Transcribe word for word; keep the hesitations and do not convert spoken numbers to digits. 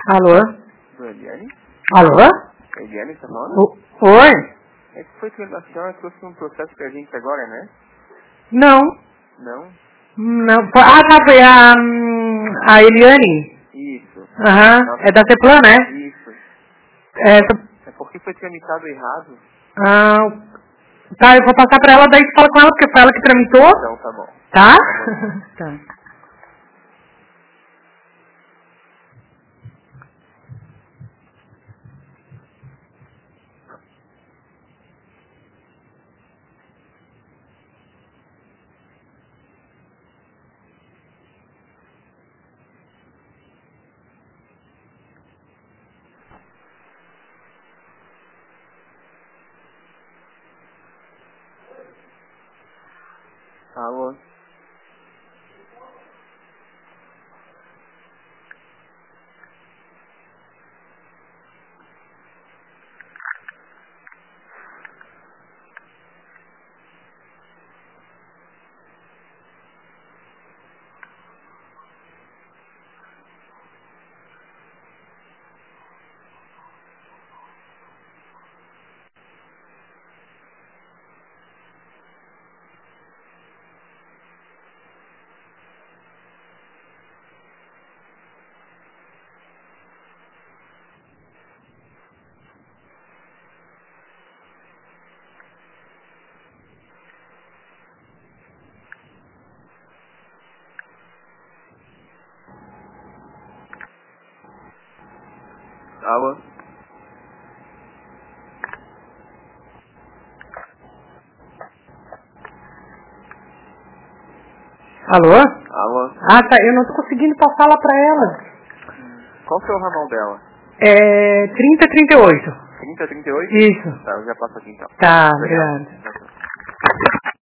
Alô? Do Eliane? Alô? A Eliane tá falando? O, oi? É que foi que a senhora trouxe um processo pra gente agora, né? Não. Não? Não. Ah, tá, foi a, hum, a Eliane. Isso. Aham, Nossa. é da Ceplan, né? Isso. É, tô- É porque foi tramitado errado. ah, tá, eu vou passar pra ela, daí tu fala com ela, porque foi ela que tramitou. Então tá bom. Tá? Tá bom. Tá. Alô? Alô? Alô? Alô? Ah, tá, eu não tô conseguindo passar lá pra ela. Qual que é o ramal dela? É trinta, trinta e oito. trinta, trinta e oito? Isso. Tá, eu já passo aqui então. Tá, Obrigado. obrigada.